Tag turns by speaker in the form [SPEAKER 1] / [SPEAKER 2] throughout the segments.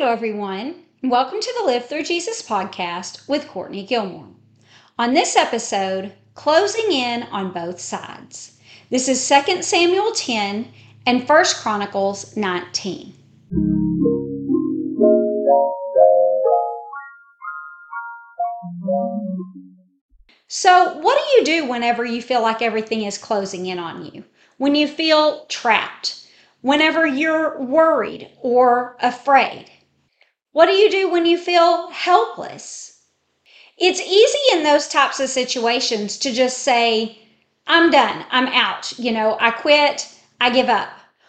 [SPEAKER 1] Hello, everyone. Welcome to the Live Through Jesus podcast with Courtney Gilmore. On this episode, closing in on both sides. This is 2 Samuel 10 and 1 Chronicles 19. So, what do you do whenever you feel like everything is closing in on you? When you feel trapped? Whenever you're worried or afraid? What do you do when you feel helpless? It's easy in those types of situations to just say, I'm done, I'm out, I quit, I give up.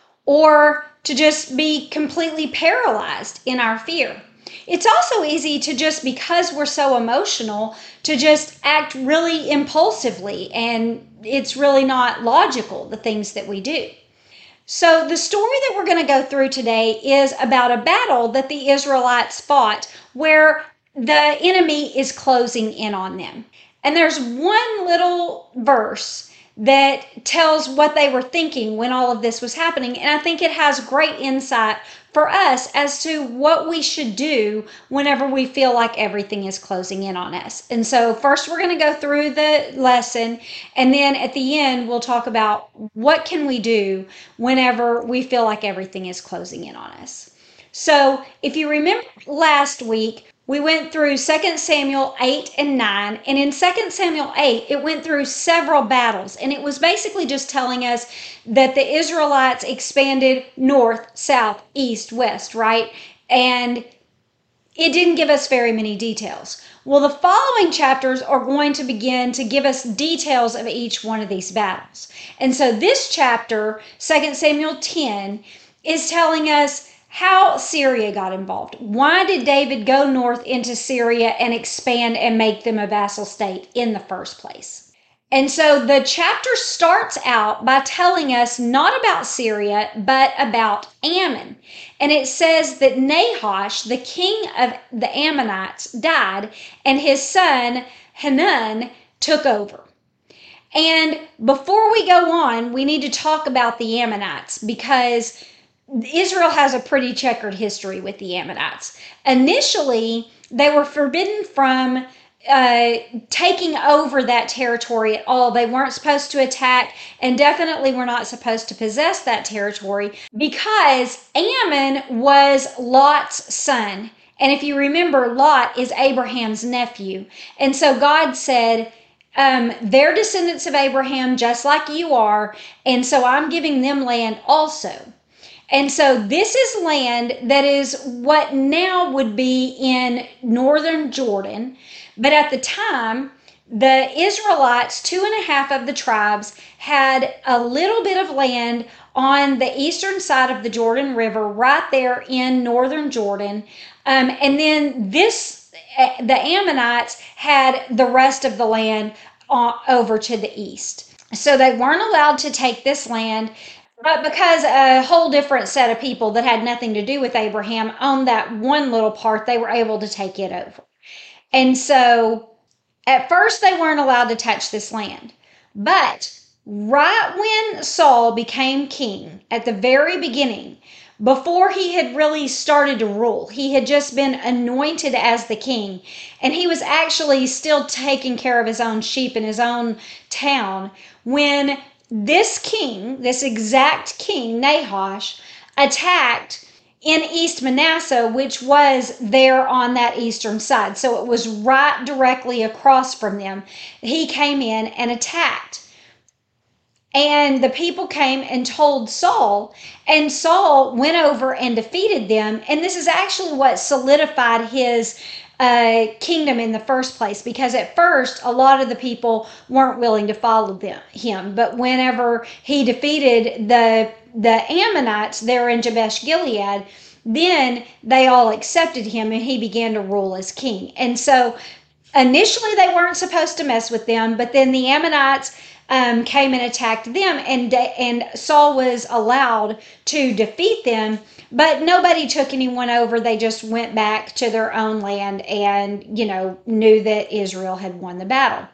[SPEAKER 1] Or to just be completely paralyzed in our fear. It's also easy to just, because we're so emotional, to just act really impulsively, and it's really not logical, the things that we do. So the story that we're going to go through today is about a battle that the Israelites fought where the enemy is closing in on them. And there's one little verse that tells what they were thinking when all of this was happening. And I think it has great insight for us as to what we should do whenever we feel like everything is closing in on us. And so first we're going to go through the lesson, and then at the end we'll talk about what can we do whenever we feel like everything is closing in on us. So if you remember last week, we went through 2 Samuel 8 and 9, and in 2 Samuel 8, it went through several battles, and it was basically just telling us that the Israelites expanded north, south, east, west, right? And it didn't give us very many details. Well, the following chapters are going to begin to give us details of each one of these battles. And so this chapter, 2 Samuel 10, is telling us how Syria got involved. Why did David go north into Syria and expand and make them a vassal state in the first place? And so the chapter starts out by telling us not about Syria, but about Ammon. And it says that Nahash, the king of the Ammonites, died, and his son Hanun took over. And before we go on, we need to talk about the Ammonites, because Israel has a pretty checkered history with the Ammonites. Initially, they were forbidden from taking over that territory at all. They weren't supposed to attack, and definitely were not supposed to possess that territory, because Ammon was Lot's son. And if you remember, Lot is Abraham's nephew. And so God said, they're descendants of Abraham just like you are, and so I'm giving them land also. And so this is land that is what now would be in northern Jordan. But at the time, the Israelites, 2.5 of the tribes, had a little bit of land on the eastern side of the Jordan River, right there in northern Jordan. And then the Ammonites had the rest of the land over to the east. So they weren't allowed to take this land. But because a whole different set of people that had nothing to do with Abraham owned that one little part, they were able to take it over. And so at first they weren't allowed to touch this land. But right when Saul became king, at the very beginning, before he had really started to rule, he had just been anointed as the king. And he was actually still taking care of his own sheep in his own town when this king, this exact king, Nahash, attacked in East Manasseh, which was there on that eastern side. So it was right directly across from them. He came in and attacked. And the people came and told Saul, and Saul went over and defeated them. And this is actually what solidified his kingdom in the first place, because at first a lot of the people weren't willing to follow him. But whenever he defeated the Ammonites there in Jabesh Gilead, then they all accepted him and he began to rule as king. And so initially they weren't supposed to mess with them, but then the Ammonites came and attacked them, and Saul was allowed to defeat them, but nobody took anyone over. They just went back to their own land and, knew that Israel had won the battle.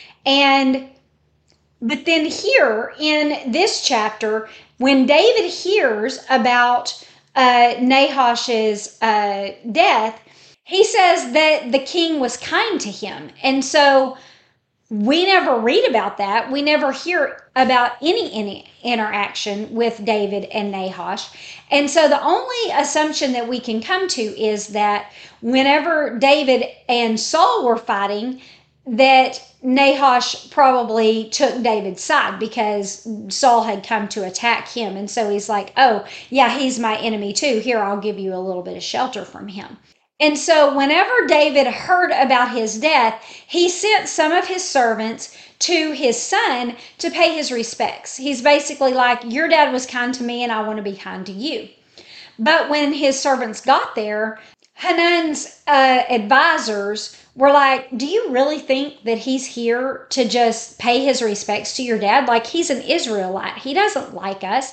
[SPEAKER 1] But then here in this chapter, when David hears about Nahash's death, he says that the king was kind to him. And so we never read about that. We never hear about any interaction with David and Nahash. And so the only assumption that we can come to is that whenever David and Saul were fighting, that Nahash probably took David's side because Saul had come to attack him. And so he's like, oh, yeah, he's my enemy too. Here, I'll give you a little bit of shelter from him. And so, whenever David heard about his death, he sent some of his servants to his son to pay his respects. He's basically like, your dad was kind to me, and I want to be kind to you. But when his servants got there, Hanun's advisors were like, do you really think that he's here to just pay his respects to your dad? Like, he's an Israelite. He doesn't like us.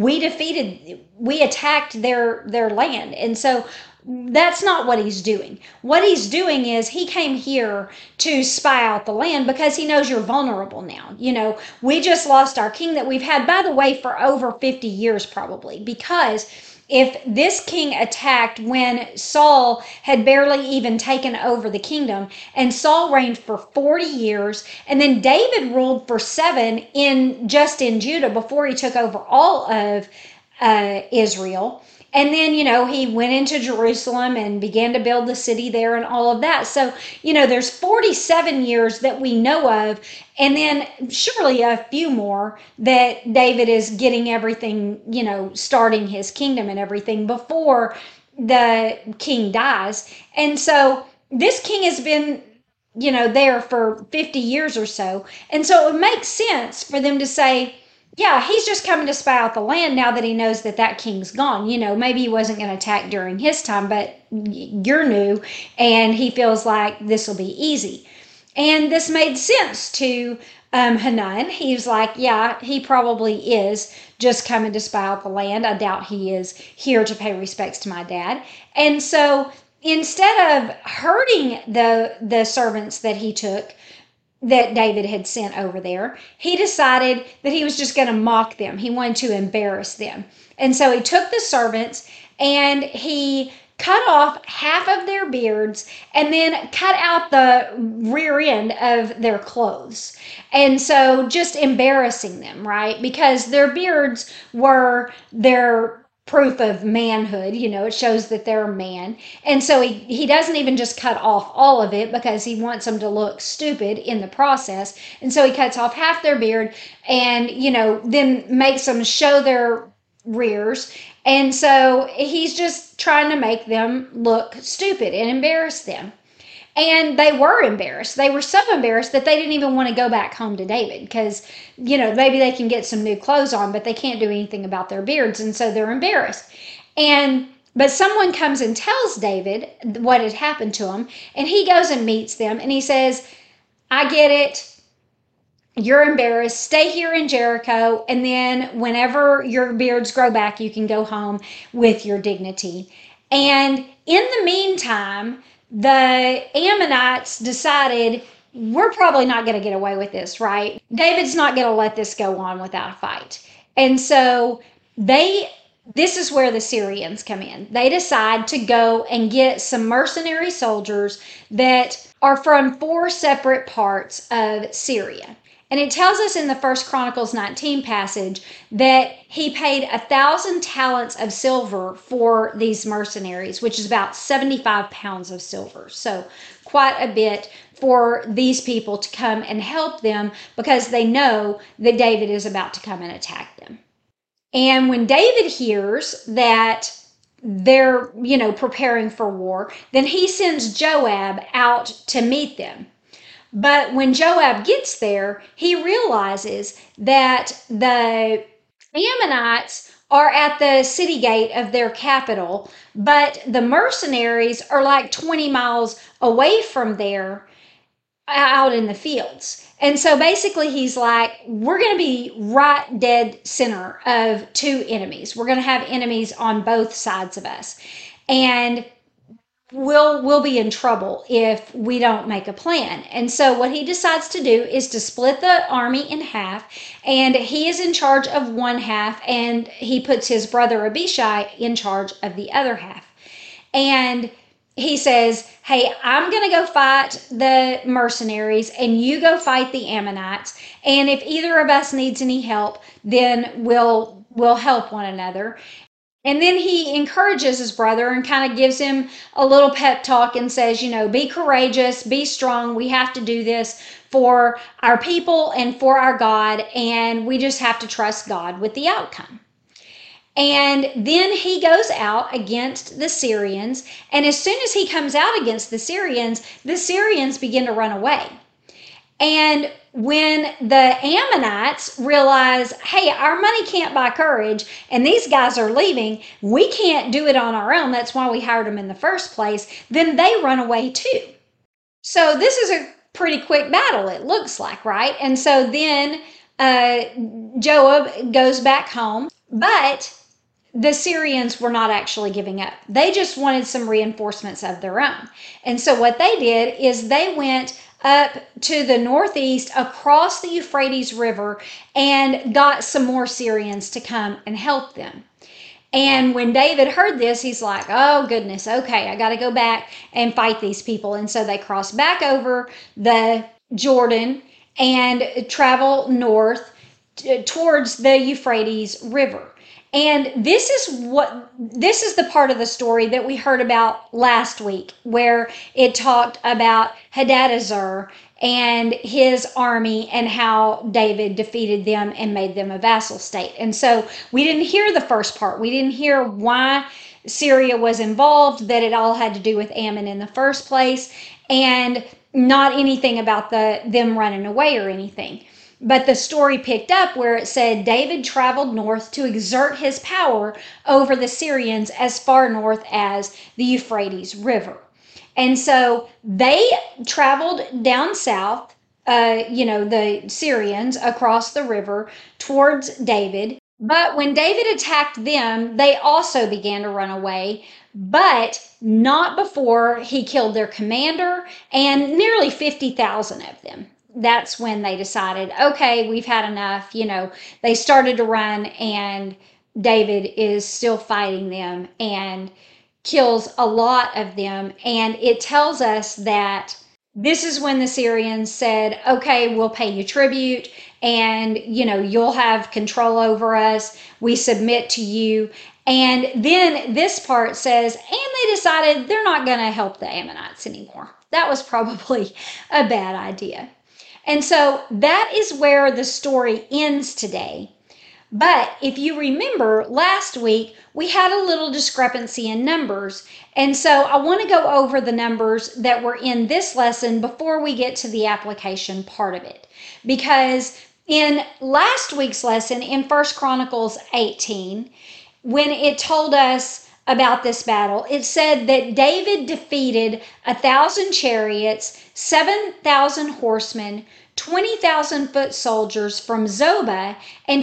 [SPEAKER 1] We attacked their land. And so that's not what he's doing. What he's doing is he came here to spy out the land because he knows you're vulnerable now. We just lost our king that we've had, by the way, for over 50 years probably, because if this king attacked when Saul had barely even taken over the kingdom, and Saul reigned for 40 years, and then David ruled for 7 in Judah before he took over all of Israel. And then, he went into Jerusalem and began to build the city there and all of that. So, there's 47 years that we know of, and then surely a few more that David is getting everything, starting his kingdom and everything before the king dies. And so this king has been there for 50 years or so. And so it would make sense for them to say, yeah, he's just coming to spy out the land now that he knows that king's gone. Maybe he wasn't going to attack during his time, but you're new, and he feels like this will be easy. And this made sense to Hanun. He's like, yeah, he probably is just coming to spy out the land. I doubt he is here to pay respects to my dad. And so instead of hurting the servants that he took, that David had sent over there, he decided that he was just going to mock them. He wanted to embarrass them. And so he took the servants and he cut off half of their beards and then cut out the rear end of their clothes. And so just embarrassing them, right? Because their beards were their proof of manhood. It shows that they're a man. And so he doesn't even just cut off all of it because he wants them to look stupid in the process. And so he cuts off half their beard and, then makes them show their rears. And so he's just trying to make them look stupid and embarrass them. And they were embarrassed. They were so embarrassed that they didn't even want to go back home to David because, maybe they can get some new clothes on, but they can't do anything about their beards. And so they're embarrassed. But someone comes and tells David what had happened to him. And he goes and meets them. And he says, I get it. You're embarrassed. Stay here in Jericho. And then whenever your beards grow back, you can go home with your dignity. And in the meantime, the Ammonites decided, we're probably not going to get away with this, right? David's not going to let this go on without a fight. And so this is where the Syrians come in. They decide to go and get some mercenary soldiers that are from 4 separate parts of Syria. And it tells us in the 1 Chronicles 19 passage that he paid 1,000 talents of silver for these mercenaries, which is about 75 pounds of silver. So quite a bit for these people to come and help them because they know that David is about to come and attack them. And when David hears that they're, preparing for war, then he sends Joab out to meet them. But when Joab gets there, he realizes that the Ammonites are at the city gate of their capital, but the mercenaries are like 20 miles away from there out in the fields. And so basically he's like, we're going to be right dead center of 2 enemies. We're going to have enemies on both sides of us. And we'll be in trouble if we don't make a plan. And so what he decides to do is to split the army in half, and he is in charge of one half, and he puts his brother Abishai in charge of the other half. And he says, hey, I'm going to go fight the mercenaries and you go fight the Ammonites. And if either of us needs any help, then we'll help one another. And then he encourages his brother and kind of gives him a little pep talk and says, be courageous, be strong. We have to do this for our people and for our God. And we just have to trust God with the outcome. And then he goes out against the Syrians. And as soon as he comes out against the Syrians begin to run away. And when the Ammonites realize, hey, our money can't buy courage, and these guys are leaving, we can't do it on our own, that's why we hired them in the first place, then they run away too. So this is a pretty quick battle, it looks like, right? And so then Joab goes back home, but the Syrians were not actually giving up. They just wanted some reinforcements of their own. And so what they did is they went up to the northeast across the Euphrates River and got some more Syrians to come and help them. And when David heard this, he's like, oh goodness, okay, I got to go back and fight these people. And so they cross back over the Jordan and travel north towards the Euphrates River. And this is the part of the story that we heard about last week, where it talked about Hadadezer and his army and how David defeated them and made them a vassal state. And so we didn't hear the first part. We didn't hear why Syria was involved, that it all had to do with Ammon in the first place, and not anything about them running away or anything. But the story picked up where it said David traveled north to exert his power over the Syrians as far north as the Euphrates River. And so they traveled down south, the Syrians across the river towards David. But when David attacked them, they also began to run away, but not before he killed their commander and nearly 50,000 of them. That's when they decided, okay, we've had enough. They started to run, and David is still fighting them and kills a lot of them. And it tells us that this is when the Syrians said, okay, we'll pay you tribute, and you'll have control over us. We submit to you. And then this part says, and they decided they're not going to help the Ammonites anymore. That was probably a bad idea. And so that is where the story ends today. But if you remember, last week we had a little discrepancy in numbers. And so I want to go over the numbers that were in this lesson before we get to the application part of it. Because in last week's lesson, in 1 Chronicles 18, when it told us about this battle, it said that David defeated 1,000 chariots, 7,000 horsemen, 20,000 foot soldiers from Zobah, and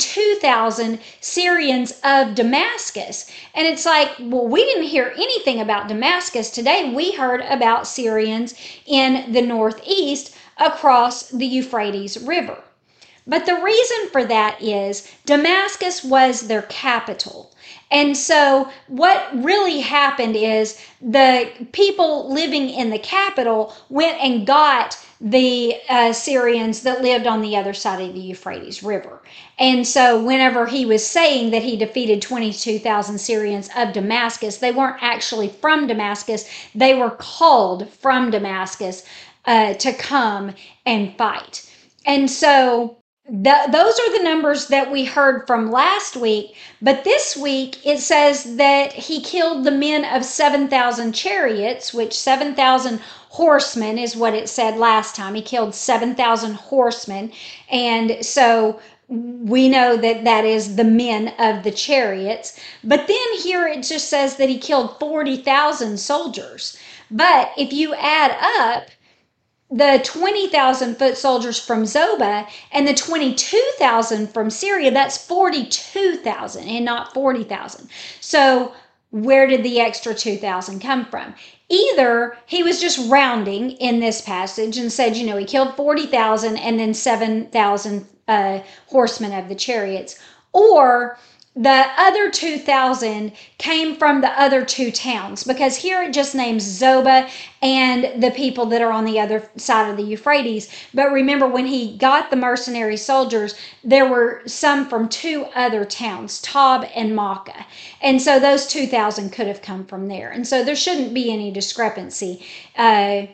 [SPEAKER 1] 22,000 Syrians of Damascus. And it's like, well, we didn't hear anything about Damascus today. We heard about Syrians in the northeast across the Euphrates River. But the reason for that is Damascus was their capital. And so what really happened is the people living in the capital went and got the Syrians that lived on the other side of the Euphrates River. And so whenever he was saying that he defeated 22,000 Syrians of Damascus, they weren't actually from Damascus. They were called from Damascus to come and fight. And so those are the numbers that we heard from last week. But this week it says that he killed the men of 7,000 chariots, which 7,000 horsemen is what it said last time. He killed 7,000 horsemen. And so we know that that is the men of the chariots. But then here it just says that he killed 40,000 soldiers. But if you add up the 20,000 foot soldiers from Zobah and the 22,000 from Syria, that's 42,000 and not 40,000. So where did the extra 2,000 come from? Either he was just rounding in this passage and said, he killed 40,000 and then 7,000 horsemen of the chariots, or the other 2,000 came from the other two towns, because here it just names Zobah and the people that are on the other side of the Euphrates. But remember, when he got the mercenary soldiers, there were some from two other towns, Tob and Makkah. And so those 2,000 could have come from there. And so there shouldn't be any discrepancy. When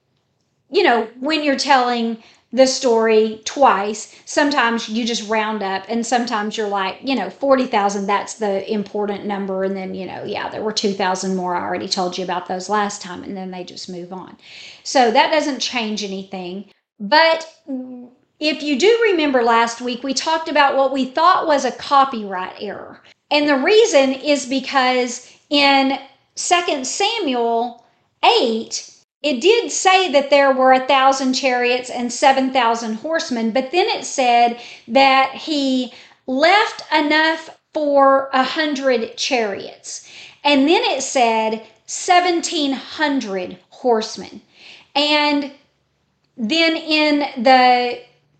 [SPEAKER 1] you're telling the story twice, sometimes you just round up, and sometimes you're like, 40,000, that's the important number. And then, there were 2,000 more. I already told you about those last time, and then they just move on. So that doesn't change anything. But if you do remember last week, we talked about what we thought was a copyright error. And the reason is because in 2 Samuel 8, it did say that there were 1,000 chariots and 7,000 horsemen, but then it said that he left enough for 100 chariots. And then it said 1,700 horsemen. And then in the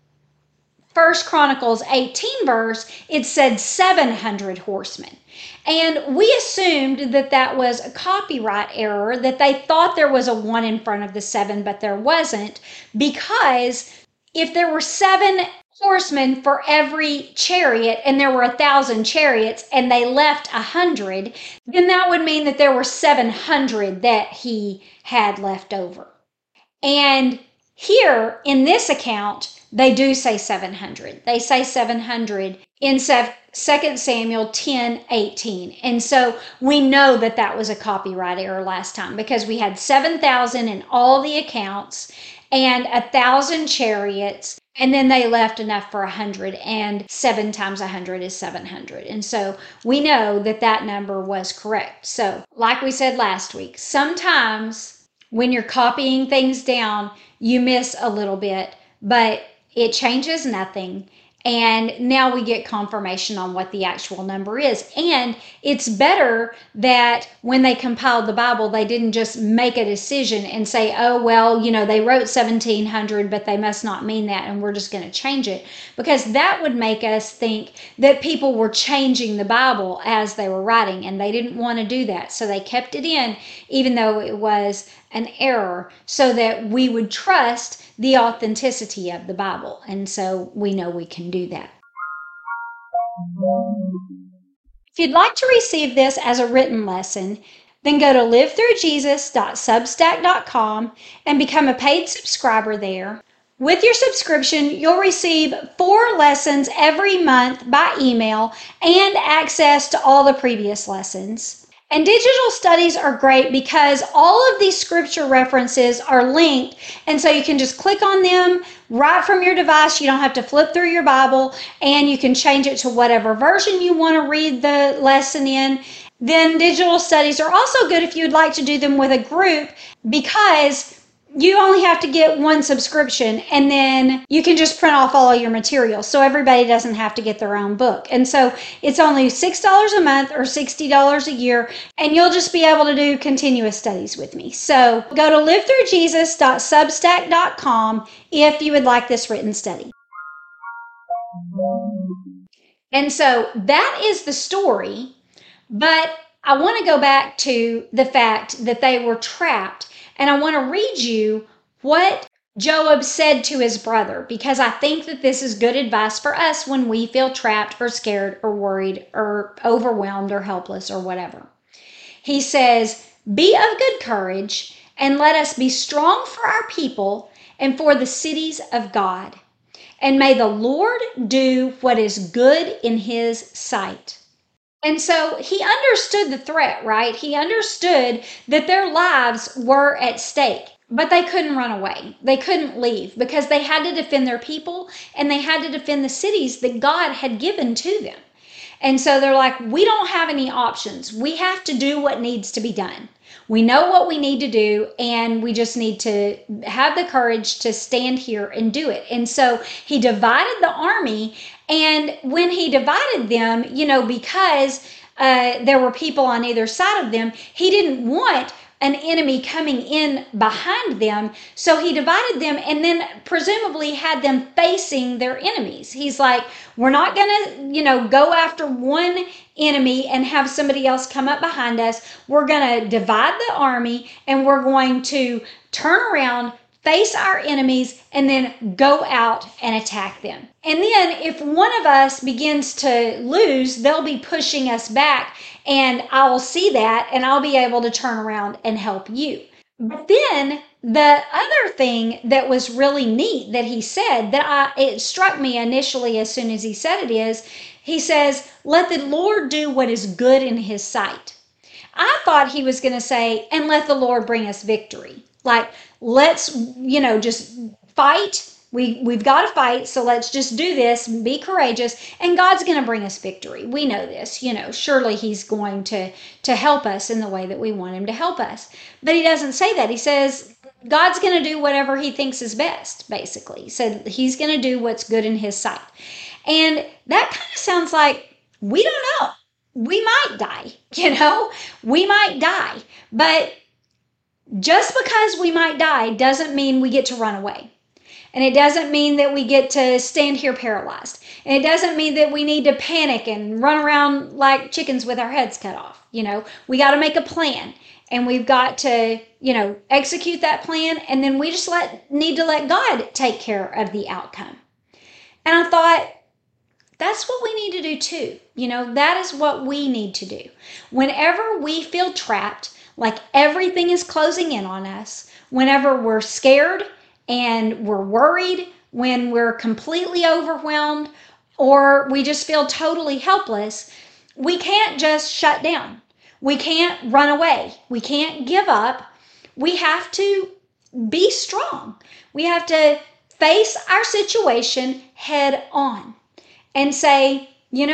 [SPEAKER 1] 1 Chronicles 18 verse, it said 700 horsemen. And we assumed that that was a copyright error, that they thought there was a 1 in front of the 7, but there wasn't, because if there were 7 horsemen for every chariot and there were 1,000 chariots and they left 100, then that would mean that there were 700 that he had left over. And here in this account, they do say 700. They say 700 in 2 Samuel 10:18. And so we know that that was a copyright error last time, because we had 7,000 in all the accounts and 1,000 chariots, and then they left enough for 100, and 7 times 100 is 700. And so we know that that number was correct. So like we said last week, sometimes when you're copying things down, you miss a little bit, but it changes nothing. And now we get confirmation on what the actual number is. And it's better that when they compiled the Bible, they didn't just make a decision and say, oh, well, they wrote 1,700, but they must not mean that, and we're just going to change it. Because that would make us think that people were changing the Bible as they were writing, and they didn't want to do that. So they kept it in, even though it was an error, so that we would trust the authenticity of the Bible. And so we know we can do that. If you'd like to receive this as a written lesson, then go to livethroughjesus.substack.com and become a paid subscriber there. With your subscription, you'll receive 4 lessons every month by email and access to all the previous lessons. And digital studies are great because all of these scripture references are linked, and so you can just click on them right from your device. You don't have to flip through your Bible, and you can change it to whatever version you want to read the lesson in. Then digital studies are also good if you'd like to do them with a group, because you only have to get 1 subscription, and then you can just print off all of your materials, so everybody doesn't have to get their own book. And so it's only $6 a month or $60 a year, and you'll just be able to do continuous studies with me. So go to livethroughjesus.substack.com if you would like this written study. And so that is the story, but I want to go back to the fact that they were trapped. And I want to read you what Joab said to his brother, because I think that this is good advice for us when we feel trapped or scared or worried or overwhelmed or helpless or whatever. He says, "Be of good courage, and let us be strong for our people and for the cities of God. And may the Lord do what is good in his sight." And so he understood the threat, right? He understood that their lives were at stake, but they couldn't run away. They couldn't leave, because they had to defend their people, and they had to defend the cities that God had given to them. And so they're like, we don't have any options. We have to do what needs to be done. We know what we need to do, and we just need to have the courage to stand here and do it. And so he divided the army, and when he divided them, because there were people on either side of them. He didn't want an enemy coming in behind them. So he divided them and then presumably had them facing their enemies. He's like, we're not going to, go after one enemy and have somebody else come up behind us. We're going to divide the army and we're going to turn around, face our enemies, and then go out and attack them. And then if one of us begins to lose, they'll be pushing us back, and I'll see that and I'll be able to turn around and help you. But then the other thing that was really neat that he said that it struck me initially as soon as he said it is, he says, let the Lord do what is good in his sight. I thought he was going to say, and let the Lord bring us victory. Like, let's, just fight. We've got to fight. So let's just do this and be courageous. And God's going to bring us victory. We know this, surely he's going to help us in the way that we want him to help us. But he doesn't say that. He says, God's going to do whatever he thinks is best, basically. So he's going to do what's good in his sight. And that kind of sounds like, we don't know. We might die, we might die. But just because we might die doesn't mean we get to run away. And it doesn't mean that we get to stand here paralyzed. And it doesn't mean that we need to panic and run around like chickens with our heads cut off. We got to make a plan. And we've got to, execute that plan. And then we just need to let God take care of the outcome. And I thought, that's what we need to do too. That is what we need to do. Whenever we feel trapped, like everything is closing in on us, whenever we're scared and we're worried, when we're completely overwhelmed, or we just feel totally helpless, we can't just shut down. We can't run away. We can't give up. We have to be strong. We have to face our situation head on and say,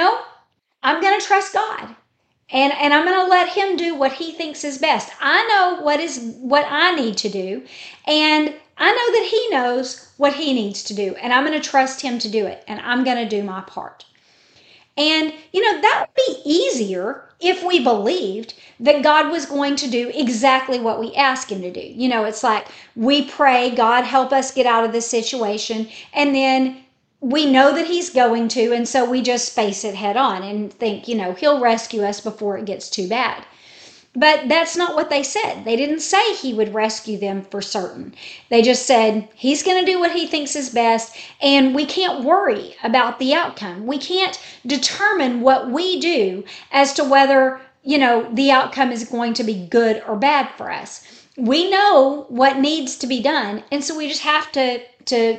[SPEAKER 1] I'm going to trust God. And I'm going to let him do what he thinks is best. I know what I need to do. And I know that he knows what he needs to do. And I'm going to trust him to do it. And I'm going to do my part. And, that would be easier if we believed that God was going to do exactly what we ask him to do. It's like we pray, God, help us get out of this situation. And then we know that he's going to, and so we just face it head on and think, he'll rescue us before it gets too bad. But that's not what they said. They didn't say he would rescue them for certain. They just said he's going to do what he thinks is best, and we can't worry about the outcome. We can't determine what we do as to whether, the outcome is going to be good or bad for us. We know what needs to be done, and so we just have to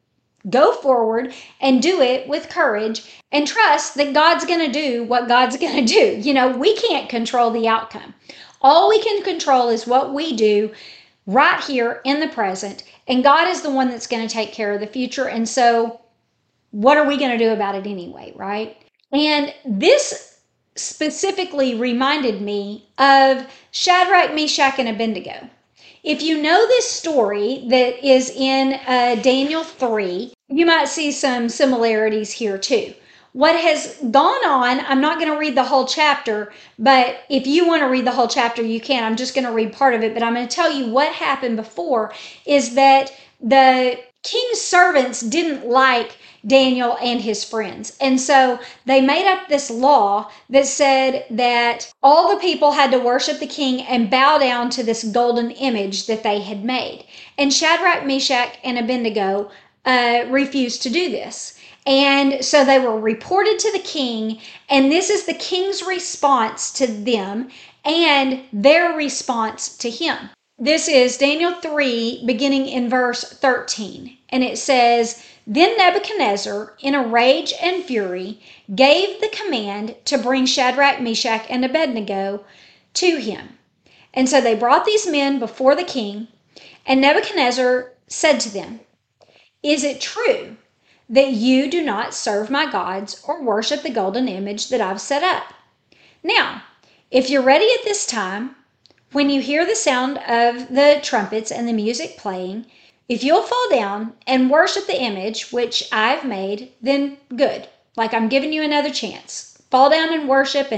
[SPEAKER 1] go forward and do it with courage and trust that God's going to do what God's going to do. We can't control the outcome. All we can control is what we do right here in the present. And God is the one that's going to take care of the future. And so what are we going to do about it anyway, right? And this specifically reminded me of Shadrach, Meshach, and Abednego. If you know this story that is in Daniel 3, you might see some similarities here too. What has gone on, I'm not going to read the whole chapter, but if you want to read the whole chapter, you can. I'm just going to read part of it, but I'm going to tell you what happened before is that the king's servants didn't like Daniel and his friends. And so they made up this law that said that all the people had to worship the king and bow down to this golden image that they had made. And Shadrach, Meshach, and Abednego refused to do this. And so they were reported to the king, and this is the king's response to them and their response to him. This is Daniel 3, beginning in verse 13. And it says, Then Nebuchadnezzar, in a rage and fury, gave the command to bring Shadrach, Meshach, and Abednego to him. And so they brought these men before the king, and Nebuchadnezzar said to them, Is it true that you do not serve my gods or worship the golden image that I've set up? Now, if you're ready at this time, when you hear the sound of the trumpets and the music playing, if you'll fall down and worship the image which I've made, then good. Like I'm giving you another chance. Fall down and worship and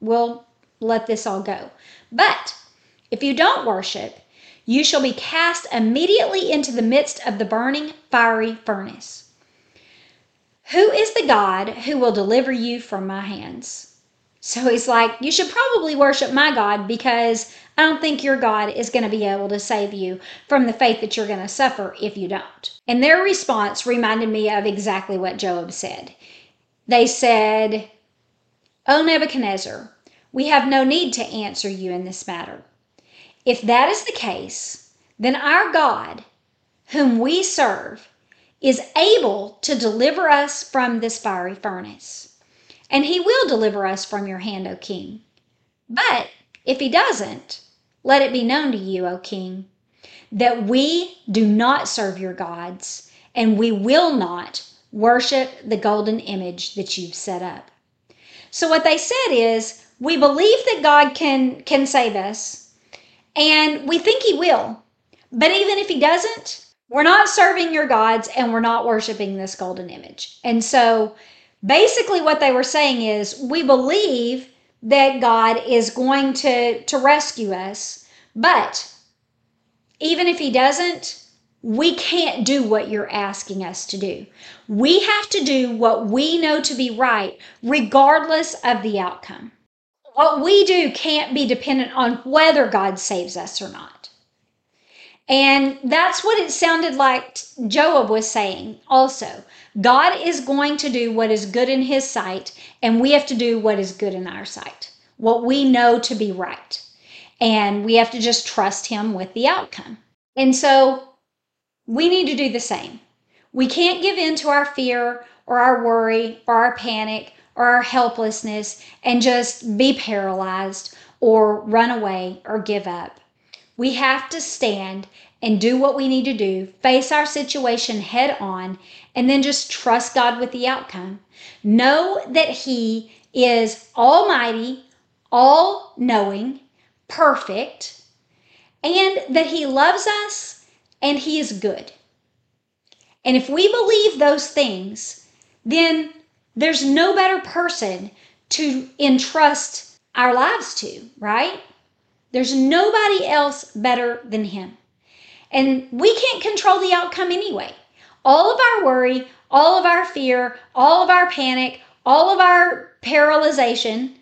[SPEAKER 1] we'll let this all go. But if you don't worship, you shall be cast immediately into the midst of the burning fiery furnace. Who is the God who will deliver you from my hands? So he's like, you should probably worship my God, because I don't think your God is going to be able to save you from the fate that you're going to suffer if you don't. And their response reminded me of exactly what Job said. They said, O Nebuchadnezzar, we have no need to answer you in this matter. If that is the case, then our God, whom we serve, is able to deliver us from this fiery furnace. And he will deliver us from your hand, O king. But if he doesn't, let it be known to you, O king, that we do not serve your gods, and we will not worship the golden image that you've set up. So what they said is, we believe that God can save us, and we think he will. But even if he doesn't, we're not serving your gods, and we're not worshiping this golden image. And so basically what they were saying is, we believe that God is going to rescue us, but even if he doesn't, we can't do what you're asking us to do. We have to do what we know to be right, regardless of the outcome. What we do can't be dependent on whether God saves us or not. And that's what it sounded like Job was saying also. God is going to do what is good in his sight, and we have to do what is good in our sight, what we know to be right. And we have to just trust him with the outcome. And so we need to do the same. We can't give in to our fear or our worry or our panic or our helplessness and just be paralyzed or run away or give up. We have to stand and do what we need to do, face our situation head on, and then just trust God with the outcome. Know that he is almighty, all-knowing, perfect, and that he loves us and he is good. And if we believe those things, then there's no better person to entrust our lives to, right? There's nobody else better than him. And we can't control the outcome anyway. All of our worry, all of our fear, all of our panic, all of our paralyzation,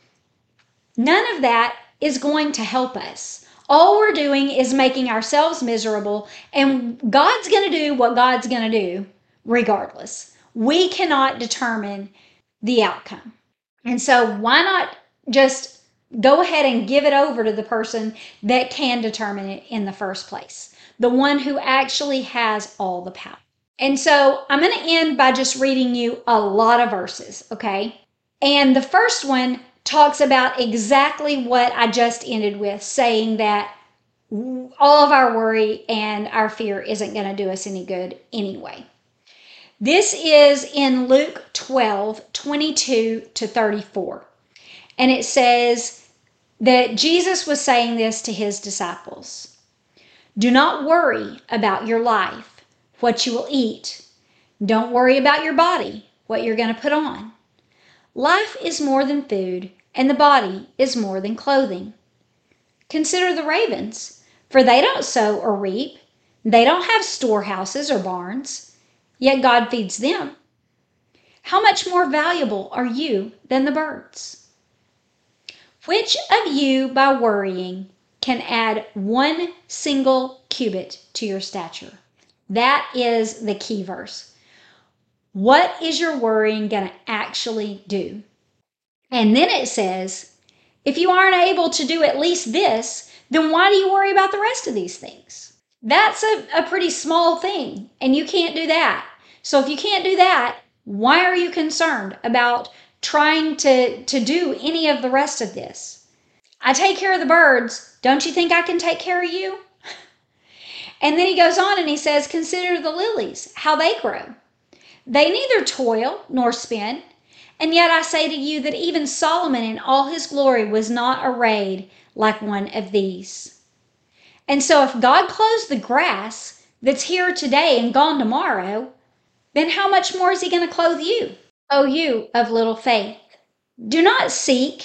[SPEAKER 1] none of that is going to help us. All we're doing is making ourselves miserable, and God's going to do what God's going to do regardless. We cannot determine the outcome. And so why not just go ahead and give it over to the person that can determine it in the first place, the one who actually has all the power. And so I'm going to end by just reading you a lot of verses, okay? And the first one talks about exactly what I just ended with, saying that all of our worry and our fear isn't going to do us any good anyway. This is in Luke 12:22-34. And it says that Jesus was saying this to his disciples. Do not worry about your life, what you will eat. Don't worry about your body, what you're going to put on. Life is more than food, and the body is more than clothing. Consider the ravens, for they don't sow or reap. They don't have storehouses or barns, yet God feeds them. How much more valuable are you than the birds? Which of you, by worrying, can add 1 single cubit to your stature? That is the key verse. What is your worrying going to actually do? And then it says, if you aren't able to do at least this, then why do you worry about the rest of these things? That's a pretty small thing, and you can't do that. So if you can't do that, why are you concerned about trying to do any of the rest of this? I take care of the birds. Don't you think I can take care of you? And then he goes on and he says, consider the lilies, how they grow. They neither toil nor spin. And yet I say to you that even Solomon in all his glory was not arrayed like one of these. And so if God clothes the grass that's here today and gone tomorrow, then how much more is he going to clothe you? O you of little faith. Do not seek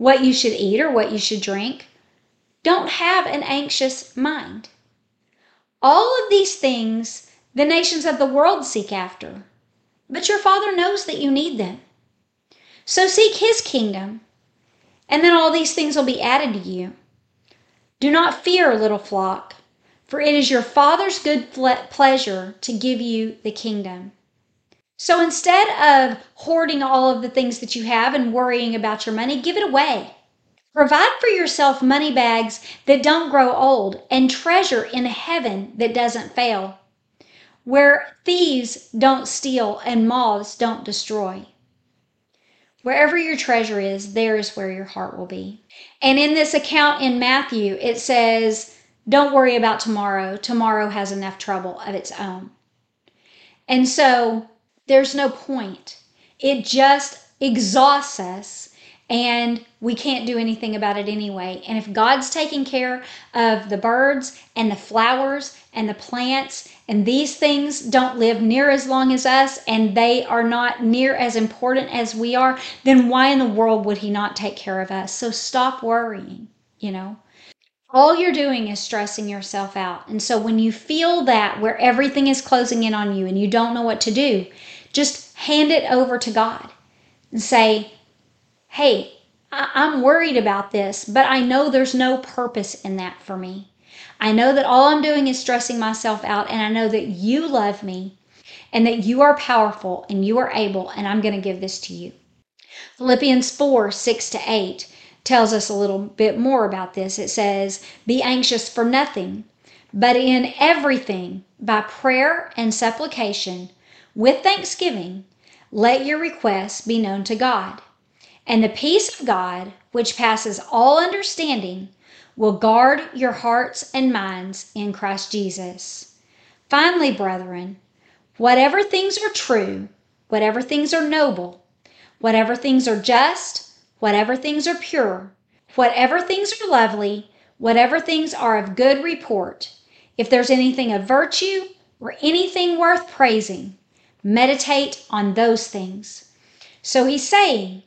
[SPEAKER 1] what you should eat or what you should drink. Don't have an anxious mind. All of these things the nations of the world seek after, but your Father knows that you need them. So seek His kingdom, and then all these things will be added to you. Do not fear, little flock, for it is your Father's good pleasure to give you the kingdom. So instead of hoarding all of the things that you have and worrying about your money, give it away. Provide for yourself money bags that don't grow old and treasure in heaven that doesn't fail, where thieves don't steal and moths don't destroy. Wherever your treasure is, there is where your heart will be. And in this account in Matthew, it says, don't worry about tomorrow. Tomorrow has enough trouble of its own. And so there's no point. It just exhausts us, and we can't do anything about it anyway. And if God's taking care of the birds and the flowers and the plants, and these things don't live near as long as us, and they are not near as important as we are, then why in the world would He not take care of us? So stop worrying, All you're doing is stressing yourself out. And so when you feel that, where everything is closing in on you and you don't know what to do, just hand it over to God and say, hey, I'm worried about this, but I know there's no purpose in that for me. I know that all I'm doing is stressing myself out, and I know that you love me and that you are powerful and you are able, and I'm going to give this to you. Philippians 4:6-8 tells us a little bit more about this. It says, be anxious for nothing, but in everything, by prayer and supplication, with thanksgiving, let your requests be known to God. And the peace of God, which passes all understanding, will guard your hearts and minds in Christ Jesus. Finally, brethren, whatever things are true, whatever things are noble, whatever things are just, whatever things are pure, whatever things are lovely, whatever things are of good report, if there's anything of virtue or anything worth praising, meditate on those things. So he's saying,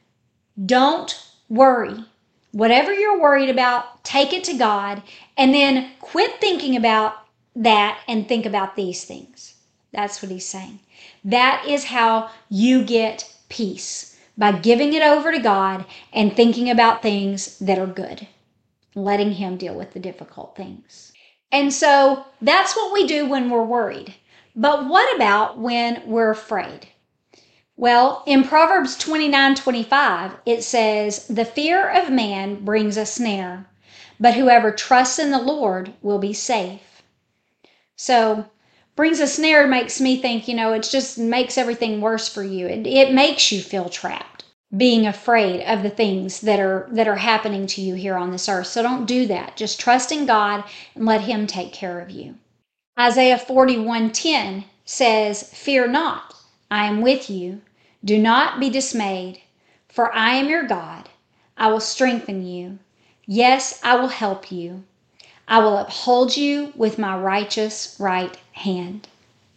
[SPEAKER 1] don't worry. Whatever you're worried about, take it to God, and then quit thinking about that and think about these things. That's what he's saying. That is how you get peace, by giving it over to God and thinking about things that are good, letting Him deal with the difficult things. And so that's what we do when we're worried. But what about when we're afraid? Well, in Proverbs 29:25, it says, the fear of man brings a snare, but whoever trusts in the Lord will be safe. So, brings a snare makes me think, it just makes everything worse for you. It makes you feel trapped, being afraid of the things that are happening to you here on this earth. So don't do that. Just trust in God and let Him take care of you. Isaiah 41:10 says, fear not, I am with you. Do not be dismayed, for I am your God. I will strengthen you. Yes, I will help you. I will uphold you with my righteous right hand.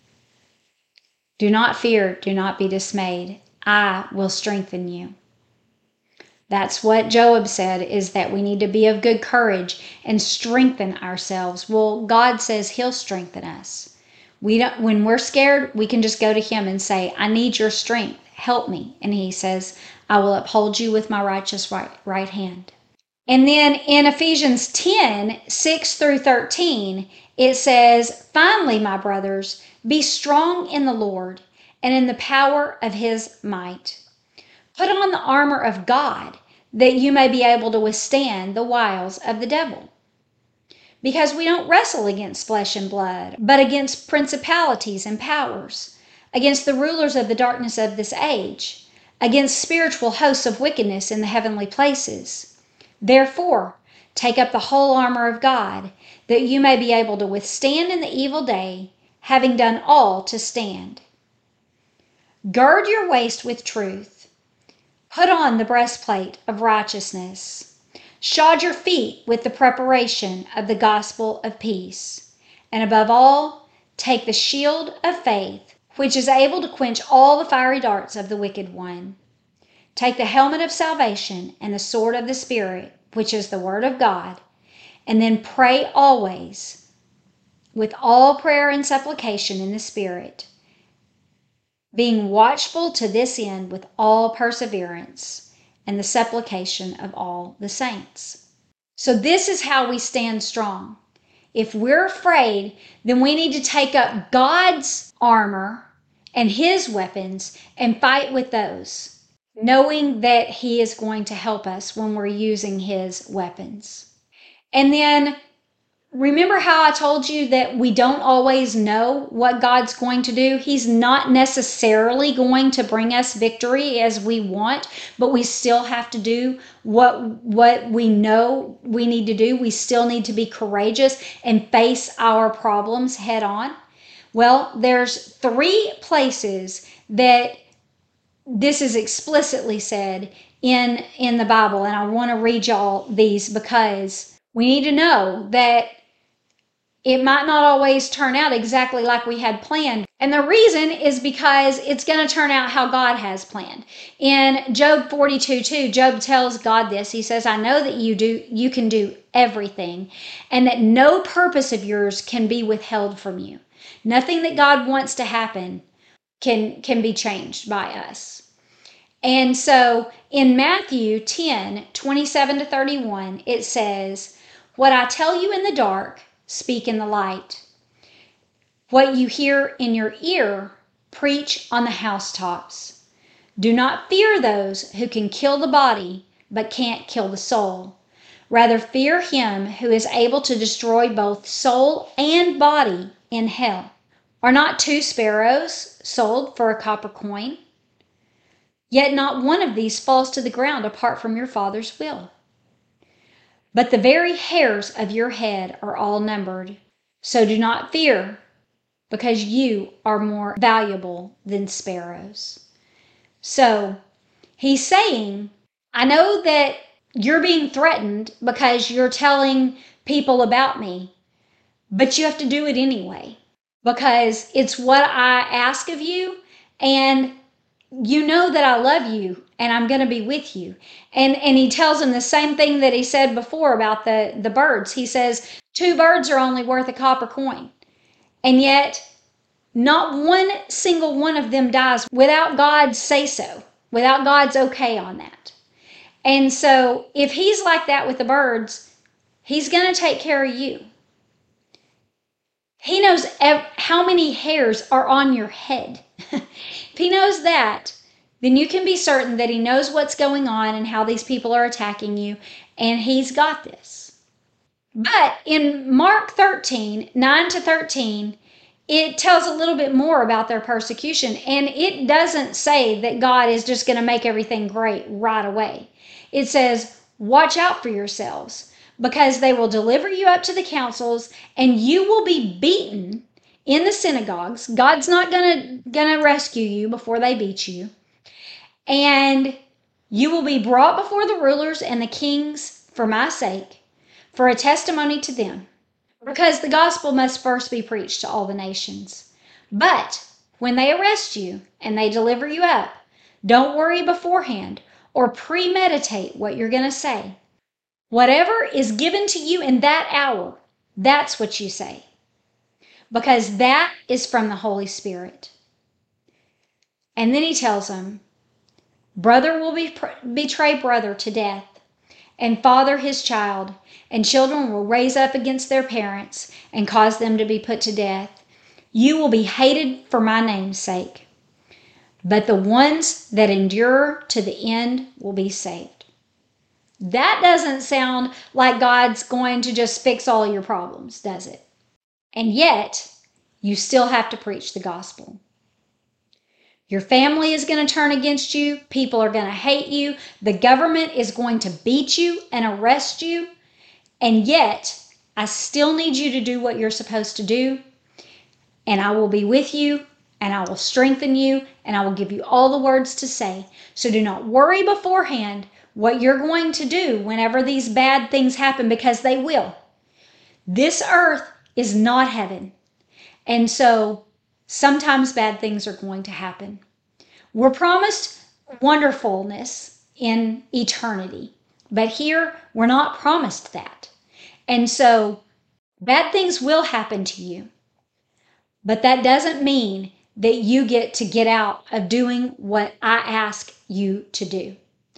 [SPEAKER 1] Do not fear, do not be dismayed. I will strengthen you. That's what Job said, is that we need to be of good courage and strengthen ourselves. Well, God says He'll strengthen us. When we're scared, we can just go to Him and say, I need your strength. Help me. And He says, I will uphold you with my righteous right hand. And then in Ephesians 10:6-13, it says, finally, my brothers, be strong in the Lord and in the power of His might. Put on the armor of God, that you may be able to withstand the wiles of the devil. Because we don't wrestle against flesh and blood, but against principalities and powers, against the rulers of the darkness of this age, against spiritual hosts of wickedness in the heavenly places. Therefore, take up the whole armor of God, that you may be able to withstand in the evil day, having done all to stand. Gird your waist with truth. Put on the breastplate of righteousness. Shod your feet with the preparation of the gospel of peace. And above all, take the shield of faith, which is able to quench all the fiery darts of the wicked one. Take the helmet of salvation and the sword of the Spirit, which is the word of God, and then pray always with all prayer and supplication in the Spirit, being watchful to this end with all perseverance and the supplication of all the saints. So this is how we stand strong. If we're afraid, then we need to take up God's armor and his weapons and fight with those, knowing that he is going to help us when we're using his weapons. And then remember how I told you that we don't always know what God's going to do? He's not necessarily going to bring us victory as we want, but we still have to do what we know we need to do. We still need to be courageous and face our problems head on. Well, there's 3 places that this is explicitly said in the Bible, and I want to read y'all these because we need to know that it might not always turn out exactly like we had planned. And the reason is because it's going to turn out how God has planned. In Job 42:2, Job tells God this. He says, I know that you can do everything, and that no purpose of yours can be withheld from you. Nothing that God wants to happen can be changed by us. And so in Matthew 10:27-31, it says, what I tell you in the dark, speak in the light. What you hear in your ear, preach on the housetops. Do not fear those who can kill the body, but can't kill the soul. Rather fear him who is able to destroy both soul and body in hell. Are not 2 sparrows sold for a copper coin? Yet not one of these falls to the ground apart from your Father's will. But the very hairs of your head are all numbered. So do not fear, because you are more valuable than sparrows. So he's saying, I know that you're being threatened because you're telling people about me, but you have to do it anyway, because it's what I ask of you, and you know that I love you and I'm going to be with you. And he tells them the same thing that he said before about the birds. He says 2 birds are only worth a copper coin. And yet not one single one of them dies without God's say so, without God's okay on that. And so if he's like that with the birds, he's going to take care of you. He knows how many hairs are on your head. If he knows that, then you can be certain that he knows what's going on and how these people are attacking you, and he's got this. But in Mark 13:9-13, it tells a little bit more about their persecution, and it doesn't say that God is just going to make everything great right away. It says, watch out for yourselves, because they will deliver you up to the councils, and you will be beaten in the synagogues. God's not gonna rescue you before they beat you. And you will be brought before the rulers and the kings for my sake, for a testimony to them. Because the gospel must first be preached to all the nations. But when they arrest you and they deliver you up, don't worry beforehand or premeditate what you're going to say. Whatever is given to you in that hour, that's what you say, because that is from the Holy Spirit. And then he tells them, brother will betray brother to death, and father his child, and children will raise up against their parents and cause them to be put to death. You will be hated for my name's sake, but the ones that endure to the end will be saved. That doesn't sound like God's going to just fix all your problems, does it? And yet, you still have to preach the gospel. Your family is going to turn against you. People are going to hate you. The government is going to beat you and arrest you. And yet, I still need you to do what you're supposed to do. And I will be with you, and I will strengthen you, and I will give you all the words to say. So do not worry beforehand what you're going to do whenever these bad things happen, because they will. This earth is not heaven. And so sometimes bad things are going to happen. We're promised wonderfulness in eternity. But here, we're not promised that. And so, bad things will happen to you. But that doesn't mean that you get to get out of doing what I ask you to do.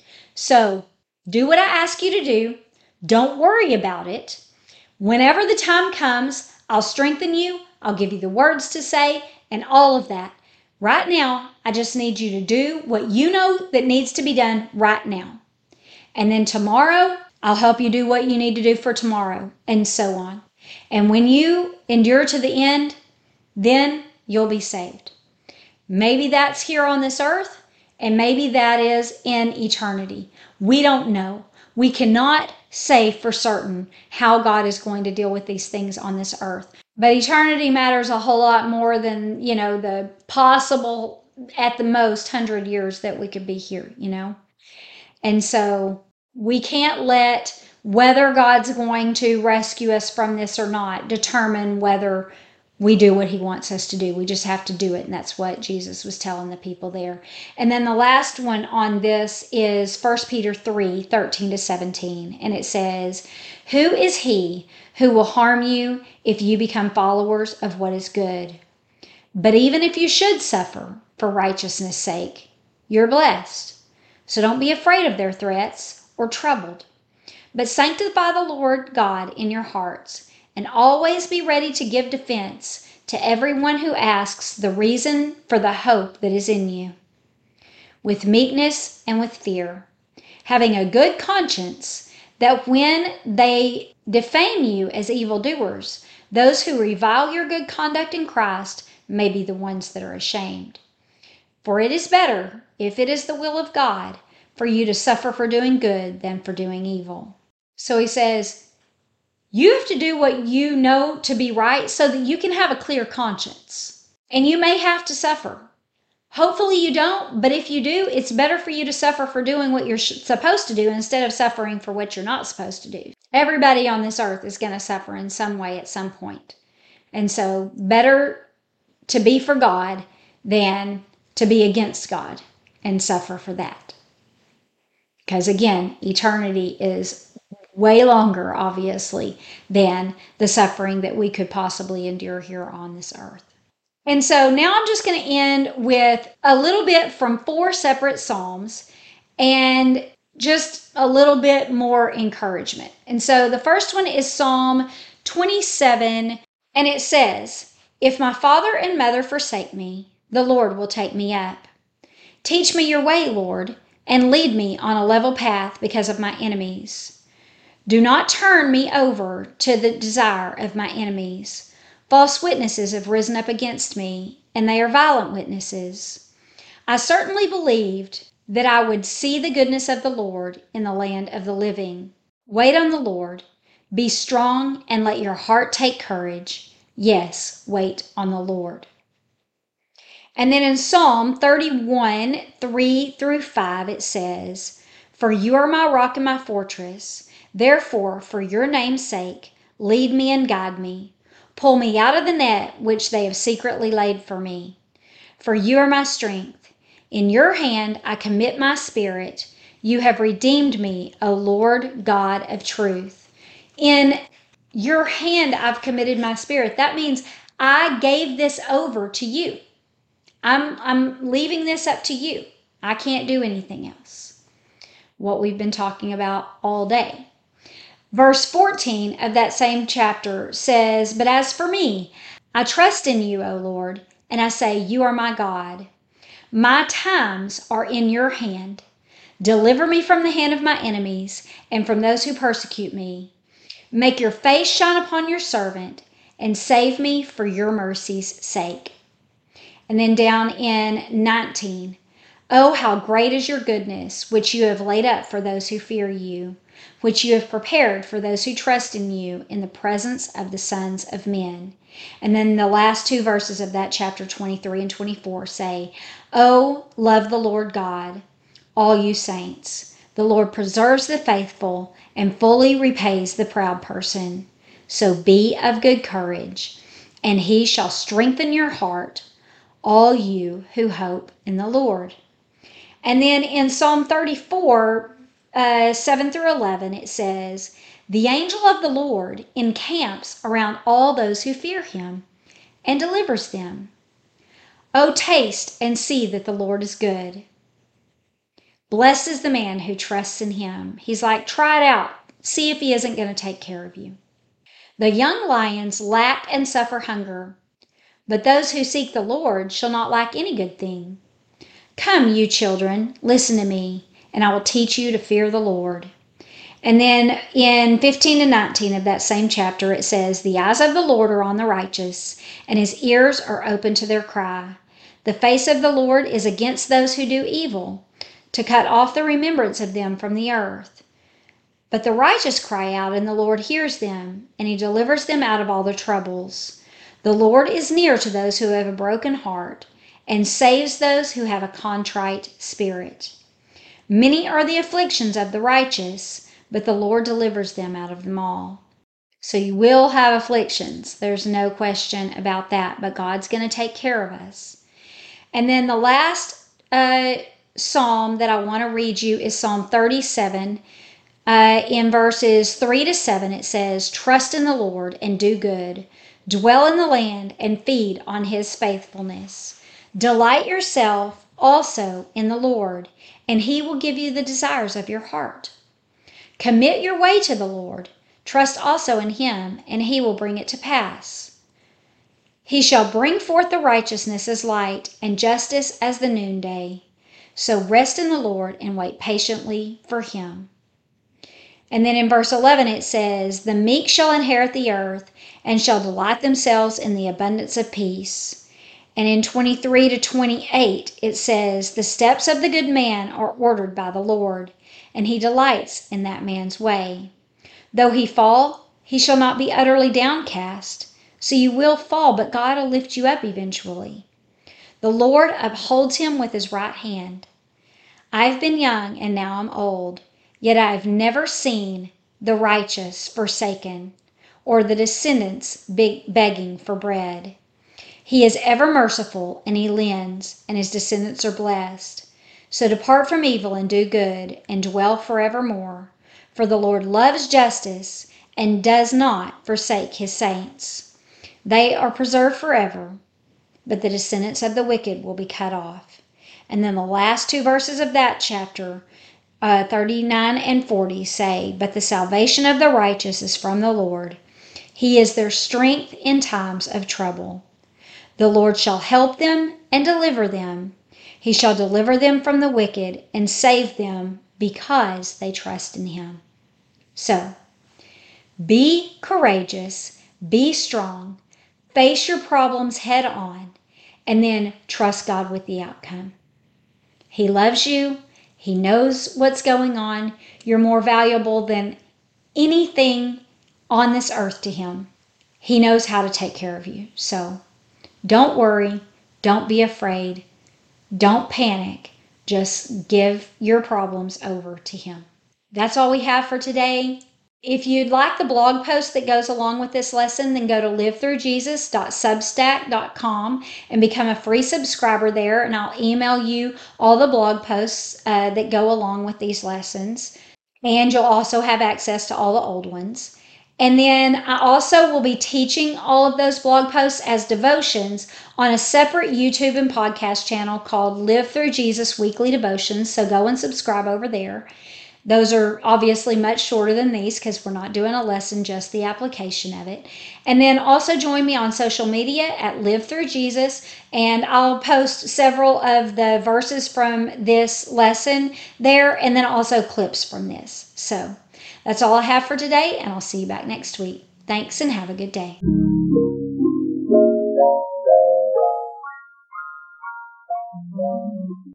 [SPEAKER 1] So, do what I ask you to do. Don't worry about it. Whenever the time comes, I'll strengthen you. I'll give you the words to say and all of that. Right now, I just need you to do what you know that needs to be done right now. And then tomorrow, I'll help you do what you need to do for tomorrow, and so on. And when you endure to the end, then you'll be saved. Maybe that's here on this earth, and maybe that is in eternity. We don't know. We cannot say for certain how God is going to deal with these things on this earth. But eternity matters a whole lot more than, the possible, at the most, 100 years that we could be here, And so we can't let whether God's going to rescue us from this or not determine whether we do what he wants us to do. We just have to do it. And that's what Jesus was telling the people there. And then the last one on this is 1 Peter 3:13-17. And it says, "Who is he who will harm you if you become followers of what is good? But even if you should suffer for righteousness' sake, you're blessed. So don't be afraid of their threats or troubled. But sanctify the Lord God in your hearts, and always be ready to give defense to everyone who asks the reason for the hope that is in you, with meekness and with fear, having a good conscience, that when they defame you as evildoers, those who revile your good conduct in Christ may be the ones that are ashamed. For it is better, if it is the will of God, for you to suffer for doing good than for doing evil." So he says, you have to do what you know to be right so that you can have a clear conscience. And you may have to suffer. Hopefully you don't, but if you do, it's better for you to suffer for doing what you're supposed to do instead of suffering for what you're not supposed to do. Everybody on this earth is going to suffer in some way at some point. And so better to be for God than to be against God and suffer for that. Because again, eternity is way longer, obviously, than the suffering that we could possibly endure here on this earth. And so now I'm just going to end with a little bit from 4 separate Psalms and just a little bit more encouragement. And so the first one is Psalm 27, and it says, "If my father and mother forsake me, the Lord will take me up. Teach me your way, Lord, and lead me on a level path because of my enemies. Do not turn me over to the desire of my enemies. False witnesses have risen up against me, and they are violent witnesses. I certainly believed that I would see the goodness of the Lord in the land of the living. Wait on the Lord. Be strong and let your heart take courage. Yes, wait on the Lord." And then in Psalm 31, 3-5, it says, "For you are my rock and my fortress. Therefore, for your name's sake, lead me and guide me. Pull me out of the net which they have secretly laid for me. For you are my strength. In your hand I commit my spirit. You have redeemed me, O Lord God of truth." In your hand I've committed my spirit. That means I gave this over to you. I'm leaving this up to you. I can't do anything else. What we've been talking about all day. Verse 14 of that same chapter says, "But as for me, I trust in you, O Lord, and I say, you are my God. My times are in your hand. Deliver me from the hand of my enemies and from those who persecute me. Make your face shine upon your servant and save me for your mercy's sake." And then down in 19, "Oh, how great is your goodness, which you have laid up for those who fear you, which you have prepared for those who trust in you in the presence of the sons of men." And then the last 2 verses of that chapter 23 and 24 say, "Oh, love the Lord God, all you saints. The Lord preserves the faithful and fully repays the proud person. So be of good courage, and he shall strengthen your heart, all you who hope in the Lord." And then in Psalm 34, 7 through 11, it says, "The angel of the Lord encamps around all those who fear him and delivers them. Oh, taste and see that the Lord is good. Blessed is the man who trusts in him." He's like, try it out. See if he isn't going to take care of you. "The young lions lack and suffer hunger, but those who seek the Lord shall not lack any good thing. Come, you children, listen to me, and I will teach you to fear the Lord." And then in 15 and 19 of that same chapter, it says, "The eyes of the Lord are on the righteous, and his ears are open to their cry. The face of the Lord is against those who do evil, to cut off the remembrance of them from the earth. But the righteous cry out, and the Lord hears them, and he delivers them out of all their troubles. The Lord is near to those who have a broken heart, and saves those who have a contrite spirit. Many are the afflictions of the righteous, but the Lord delivers them out of them all." So you will have afflictions. There's no question about that, but God's going to take care of us. And then the last psalm that I want to read you is Psalm 37. In verses 3 to 7, it says, "Trust in the Lord and do good. Dwell in the land and feed on his faithfulness. Delight yourself also in the Lord, and he will give you the desires of your heart. Commit your way to the Lord. Trust also in him, and he will bring it to pass. He shall bring forth the righteousness as light, and justice as the noonday. So rest in the Lord and wait patiently for him." And then in verse 11 it says, "The meek shall inherit the earth, and shall delight themselves in the abundance of peace." And in 23 to 28 it says, "The steps of the good man are ordered by the Lord, and he delights in that man's way. Though he fall, he shall not be utterly downcast." So you will fall, but God will lift you up eventually. "The Lord upholds him with his right hand. I've been young and now I'm old, yet I've never seen the righteous forsaken, or the descendants begging for bread. He is ever merciful, and he lends, and his descendants are blessed. So depart from evil and do good, and dwell forevermore. For the Lord loves justice and does not forsake his saints. They are preserved forever, but the descendants of the wicked will be cut off." And then the last two verses of that chapter, 39 and 40, say, "But the salvation of the righteous is from the Lord. He is their strength in times of trouble. The Lord shall help them and deliver them. He shall deliver them from the wicked and save them because they trust in him." So, be courageous, be strong, face your problems head on, and then trust God with the outcome. He loves you. He knows what's going on. You're more valuable than anything on this earth to him. He knows how to take care of you. So don't worry. Don't be afraid. Don't panic. Just give your problems over to him. That's all we have for today. If you'd like the blog post that goes along with this lesson, then go to livethroughjesus.substack.com and become a free subscriber there, and I'll email you all the blog posts that go along with these lessons. And you'll also have access to all the old ones. And then I also will be teaching all of those blog posts as devotions on a separate YouTube and podcast channel called Live Through Jesus Weekly Devotions. So go and subscribe over there. Those are obviously much shorter than these because we're not doing a lesson, just the application of it. And then also join me on social media at Live Through Jesus, and I'll post several of the verses from this lesson there, and then also clips from this. So that's all I have for today, and I'll see you back next week. Thanks, and have a good day.